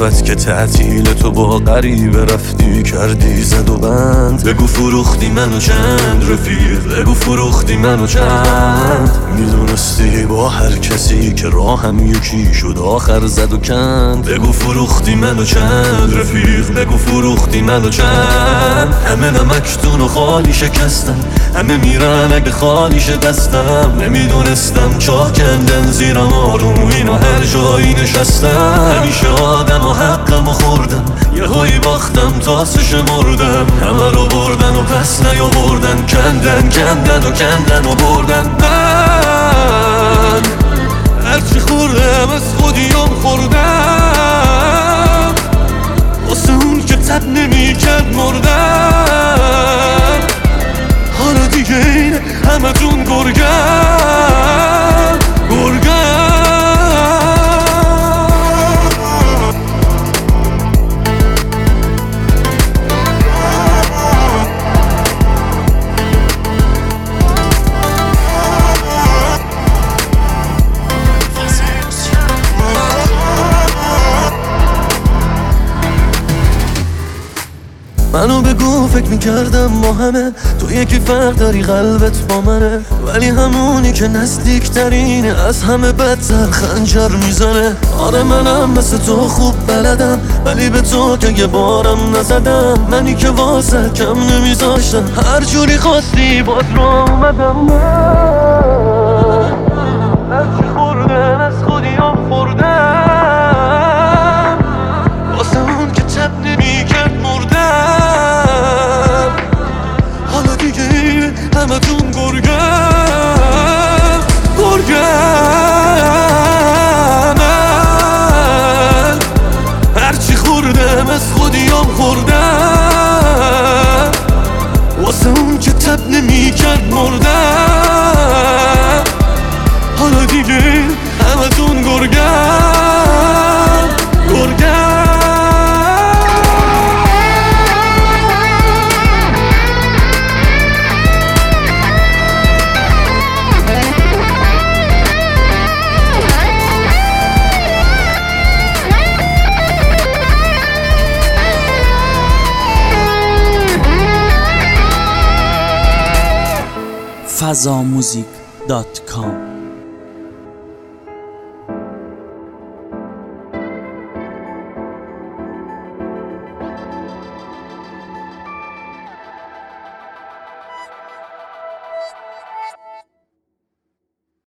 صفت که تعطیل تو با غریبه رفتی کردی زد و بند. بگو فروختی منو چند رفیق، بگو فروختی منو چند. میدونستی با هر کسی که راهم یکی شد آخر زد و کند. بگو فروختی منو چند رفیق، بگو فروختی منو چند. همه نمکتون و خالی شکستن، همه میرن اگه خالیش دستم. نمیدونستم چاه کندن زیرم آرومین و هر جایی نشستم. همیشه آدم و حقم و خوردم، یه هایی باختم تاسش مردم. همه رو بردن و پس نیاوردن، کندن کندن و کندن و بردن. من هرچی خوردم از خودیم خوردم، واسه اون که تب نمی کرد مردم. حالا دیگه این همه تون گرگم گرگم. منو بگو فکر میکردم ما همه تو یکی فرق داری قلبت با منه، ولی همونی که نزدیکترینه از همه بدتر خنجر میزنه. آره منم مثل تو خوب بلدم، ولی به تو که یه بارم نزدم. منی که واسه کم نمیذاشتم، هر جوری خواستی باز رو اومدم. من هرچی خوردم از خودیم خوردم، واسه اون که تب نمیکرد مردم. حالا دیگه همه تون گرگم گرگم. من هرچی خوردم از خودیم خوردم، واسه اون که تب نمیکرد مردم. حالا دیگه همه تون گرگم گرگم. fazamusic.com